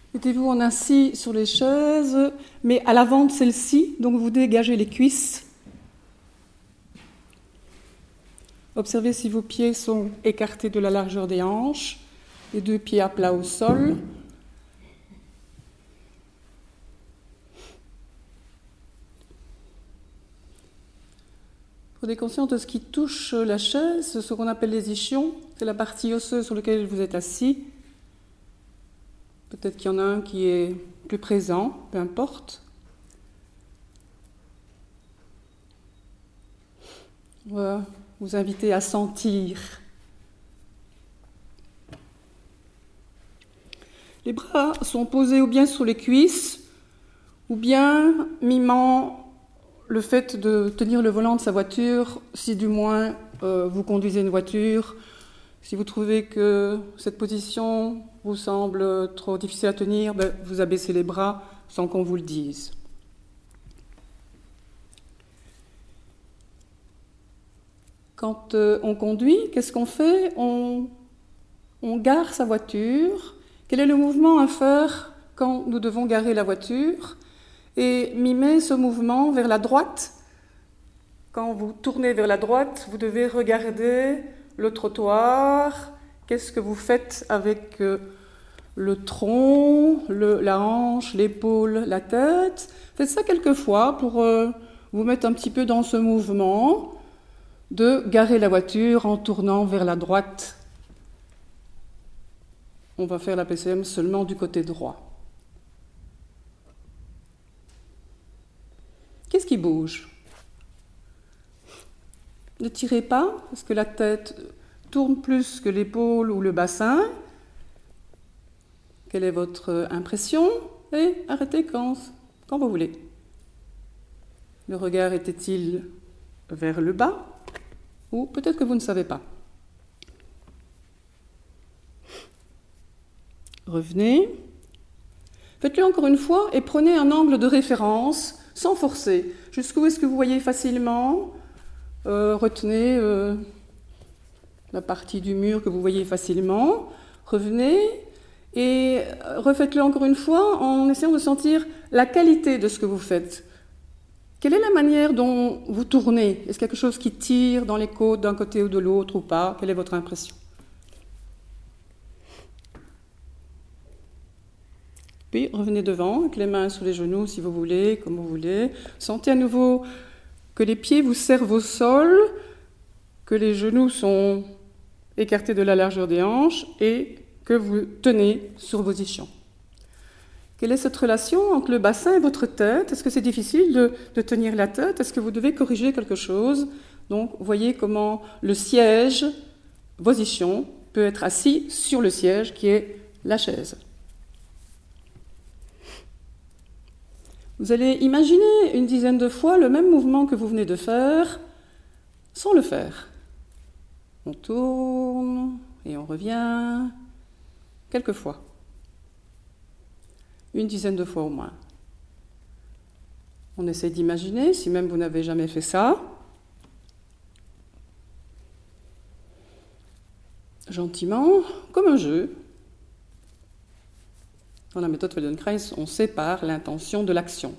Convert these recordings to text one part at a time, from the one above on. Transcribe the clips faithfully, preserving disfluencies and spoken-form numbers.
Mettez-vous en assis sur les chaises, mais à l'avant de celle-ci, donc vous dégagez les cuisses. Observez si vos pieds sont écartés de la largeur des hanches, les deux pieds à plat au sol. Prenez conscience de ce qui touche la chaise, ce qu'on appelle les ischions, c'est la partie osseuse sur laquelle vous êtes assis. Peut-être qu'il y en a un qui est plus présent, peu importe. On va vous inviter à sentir. Les bras sont posés ou bien sur les cuisses, ou bien mimant le fait de tenir le volant de sa voiture, si du moins euh, vous conduisez une voiture, si vous trouvez que cette position vous semble trop difficile à tenir, ben, vous abaissez les bras sans qu'on vous le dise. Quand euh, on conduit, qu'est-ce qu'on fait ? on, on gare sa voiture. Quel est le mouvement à faire quand nous devons garer la voiture ? Et mimer ce mouvement vers la droite. Quand vous tournez vers la droite, vous devez regarder le trottoir. Qu'est-ce que vous faites avec euh, le tronc, le, la hanche, l'épaule, la tête ? Faites ça quelques fois pour euh, vous mettre un petit peu dans ce mouvement de garer la voiture en tournant vers la droite. On va faire la P C M seulement du côté droit. Qu'est-ce qui bouge ? Ne tirez pas, parce que la tête tourne plus que l'épaule ou le bassin. Quelle est votre impression ? Et arrêtez quand, quand vous voulez. Le regard était-il vers le bas ? Ou peut-être que vous ne savez pas. Revenez. Faites-le encore une fois et prenez un angle de référence sans forcer. Jusqu'où est-ce que vous voyez facilement ? euh, Retenez euh, la partie du mur que vous voyez facilement. Revenez et refaites-le encore une fois en essayant de sentir la qualité de ce que vous faites. Quelle est la manière dont vous tournez ? Est-ce qu'il y a quelque chose qui tire dans les côtes d'un côté ou de l'autre ou pas ? Quelle est votre impression ? Puis revenez devant, avec les mains sur les genoux si vous voulez, comme vous voulez. Sentez à nouveau que les pieds vous servent au sol, que les genoux sont écartés de la largeur des hanches et que vous tenez sur vos ischions. Quelle est cette relation entre le bassin et votre tête ? Est-ce que c'est difficile de, de tenir la tête ? Est-ce que vous devez corriger quelque chose ? Donc, voyez comment le siège, vos ischions, peut être assis sur le siège qui est la chaise. Vous allez imaginer une dizaine de fois le même mouvement que vous venez de faire, sans le faire. On tourne et on revient, quelques fois. Une dizaine de fois au moins. On essaie d'imaginer, si même vous n'avez jamais fait ça, gentiment, comme un jeu. Dans la méthode Feldenkrais, on sépare l'intention de l'action.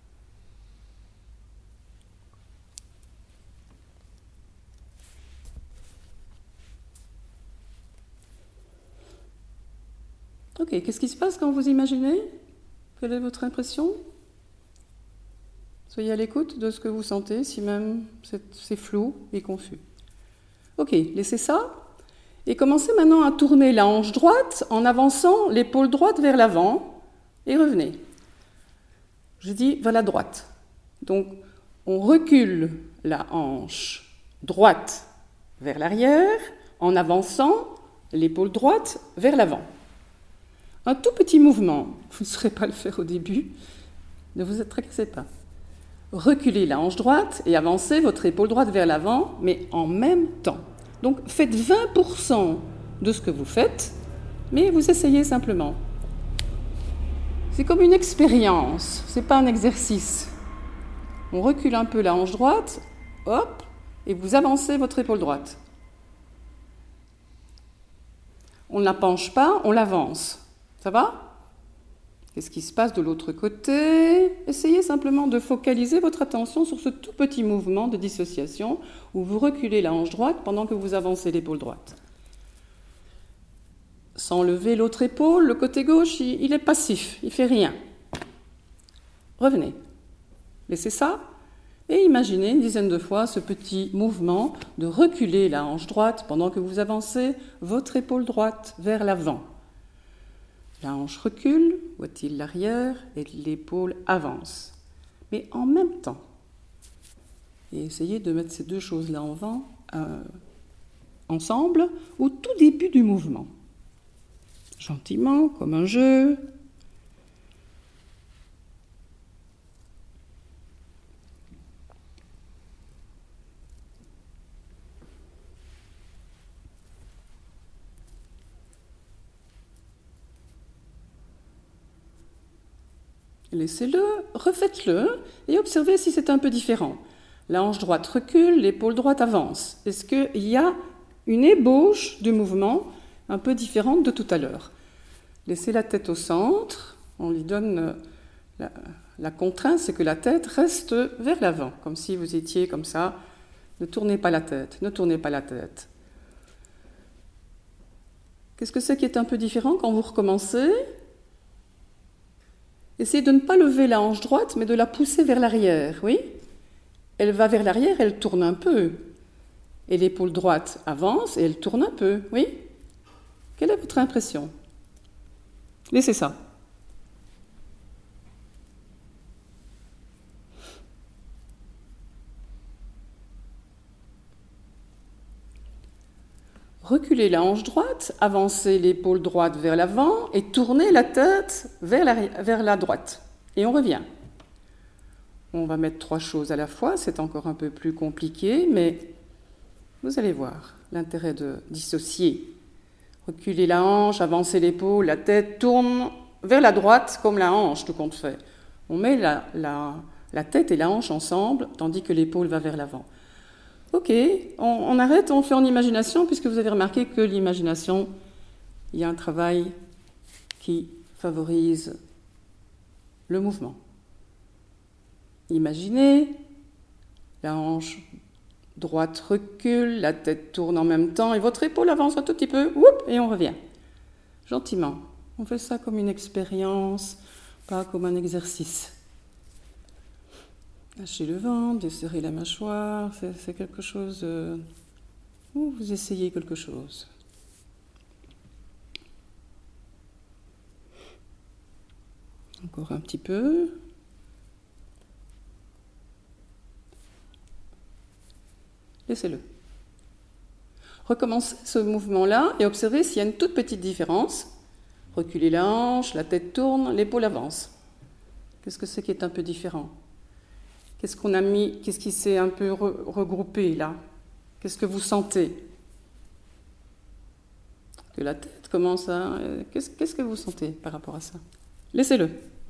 Ok, qu'est-ce qui se passe quand vous imaginez ? Quelle est votre impression ? Soyez à l'écoute de ce que vous sentez, si même c'est flou et confus. Ok, laissez ça. Et commencez maintenant à tourner la hanche droite en avançant l'épaule droite vers l'avant et revenez. Je dis vers la droite. Donc, on recule la hanche droite vers l'arrière en avançant l'épaule droite vers l'avant. Un tout petit mouvement, vous ne saurez pas le faire au début, ne vous tracassez pas. Reculez la hanche droite et avancez votre épaule droite vers l'avant, mais en même temps. Donc faites vingt pour cent de ce que vous faites, mais vous essayez simplement. C'est comme une expérience, ce n'est pas un exercice. On recule un peu la hanche droite, hop, et vous avancez votre épaule droite. On ne la penche pas, on l'avance. Ça va ? Qu'est-ce qui se passe de l'autre côté? Essayez simplement de focaliser votre attention sur ce tout petit mouvement de dissociation où vous reculez la hanche droite pendant que vous avancez l'épaule droite. Sans lever l'autre épaule, le côté gauche, il, il est passif, il ne fait rien. Revenez. Laissez ça et imaginez une dizaine de fois ce petit mouvement de reculer la hanche droite pendant que vous avancez votre épaule droite vers l'avant. La hanche recule, voit-il l'arrière, et l'épaule avance. Mais en même temps. Et essayez de mettre ces deux choses-là en vent, euh, ensemble, au tout début du mouvement. Gentiment, comme un jeu. Laissez-le, refaites-le et observez si c'est un peu différent. La hanche droite recule, l'épaule droite avance. Est-ce qu'il y a une ébauche du mouvement un peu différente de tout à l'heure? Laissez la tête au centre, on lui donne la, la contrainte, c'est que la tête reste vers l'avant, comme si vous étiez comme ça. Ne tournez pas la tête, ne tournez pas la tête. Qu'est-ce que c'est qui est un peu différent quand vous recommencez? Essayez de ne pas lever la hanche droite, mais de la pousser vers l'arrière, oui? Elle va vers l'arrière, elle tourne un peu. Et l'épaule droite avance et elle tourne un peu, oui? Quelle est votre impression? Laissez ça. Reculez la hanche droite, avancez l'épaule droite vers l'avant et tournez la tête vers la, vers la droite. Et on revient. On va mettre trois choses à la fois, c'est encore un peu plus compliqué, mais vous allez voir l'intérêt de dissocier. Reculez la hanche, avancez l'épaule, la tête tourne vers la droite comme la hanche, tout compte fait. On met la, la, la tête et la hanche ensemble, tandis que l'épaule va vers l'avant. Ok, on, on arrête, on fait en imagination, puisque vous avez remarqué que l'imagination, il y a un travail qui favorise le mouvement. Imaginez, la hanche droite recule, la tête tourne en même temps, et votre épaule avance un tout petit peu, whoop, et on revient. Gentiment, on fait ça comme une expérience, pas comme un exercice. Lâchez le ventre, desserrez la mâchoire, c'est, c'est quelque chose euh, où vous essayez quelque chose. Encore un petit peu. Laissez-le. Recommencez ce mouvement-là et observez s'il y a une toute petite différence. Reculez la hanche, la tête tourne, l'épaule avance. Qu'est-ce que c'est qui est un peu différent ? Qu'est-ce qu'on a mis, qu'est-ce qui s'est un peu re, regroupé là? Qu'est-ce que vous sentez? Que la tête commence à... Qu'est-ce, qu'est-ce que vous sentez par rapport à ça? Laissez-le.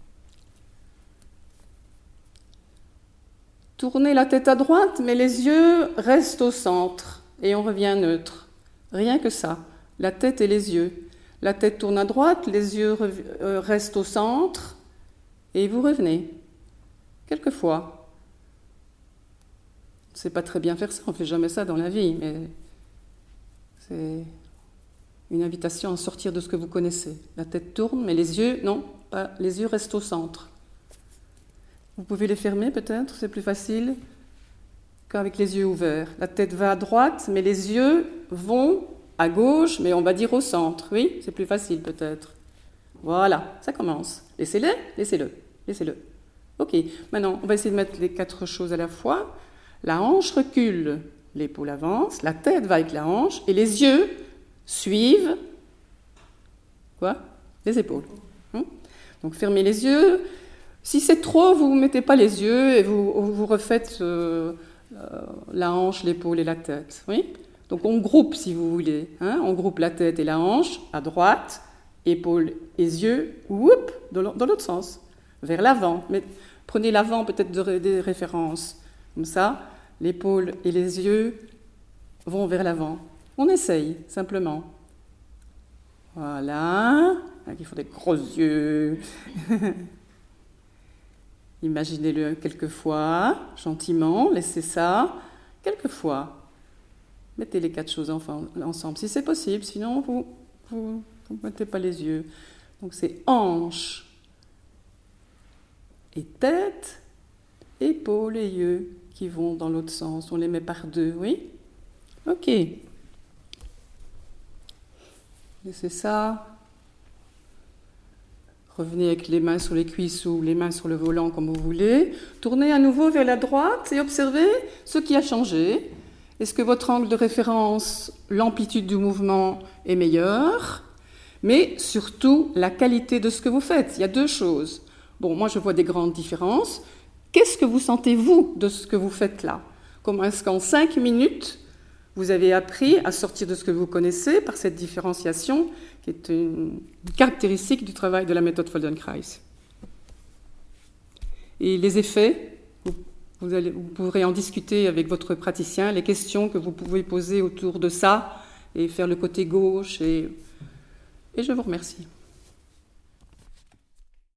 Tournez la tête à droite, mais les yeux restent au centre et on revient neutre. Rien que ça, la tête et les yeux. La tête tourne à droite, les yeux restent au centre et vous revenez. Quelquefois. On ne sait pas très bien faire ça, on ne fait jamais ça dans la vie, mais c'est une invitation à sortir de ce que vous connaissez. La tête tourne, mais les yeux, non, pas, les yeux restent au centre. Vous pouvez les fermer peut-être, c'est plus facile qu'avec les yeux ouverts. La tête va à droite, mais les yeux vont à gauche, mais on va dire au centre. Oui, c'est plus facile peut-être. Voilà, ça commence. Laissez-le, laissez-le, laissez-le. Ok, maintenant on va essayer de mettre les quatre choses à la fois. La hanche recule, l'épaule avance, la tête va avec la hanche et les yeux suivent quoi? Les épaules. Hein? Donc fermez les yeux. Si c'est trop, vous ne mettez pas les yeux et vous, vous refaites euh, euh, la hanche, l'épaule et la tête. Oui? Donc on groupe si vous voulez. Hein? On groupe la tête et la hanche à droite, épaule et yeux, whoop, dans l'autre sens, vers l'avant. Mais prenez l'avant peut-être de, des références. Comme ça, l'épaule et les yeux vont vers l'avant. On essaye, simplement. Voilà. Il faut des gros yeux. Imaginez-le quelques fois, gentiment, laissez ça, quelques fois. Mettez les quatre choses ensemble, si c'est possible, sinon vous ne mettez pas les yeux. Donc c'est hanche et tête, épaules et yeux qui vont dans l'autre sens. On les met par deux, oui? Ok. Laissez ça. Revenez avec les mains sur les cuisses ou les mains sur le volant comme vous voulez. Tournez à nouveau vers la droite et observez ce qui a changé. Est-ce que votre angle de référence, l'amplitude du mouvement est meilleure? Mais surtout, la qualité de ce que vous faites. Il y a deux choses. Bon, moi je vois des grandes différences. Qu'est-ce que vous sentez, vous, de ce que vous faites là? Comment est-ce qu'en cinq minutes, vous avez appris à sortir de ce que vous connaissez par cette différenciation qui est une caractéristique du travail de la méthode Feldenkrais. Et les effets, vous, vous, allez, vous pourrez en discuter avec votre praticien, les questions que vous pouvez poser autour de ça et faire le côté gauche. Et, et je vous remercie.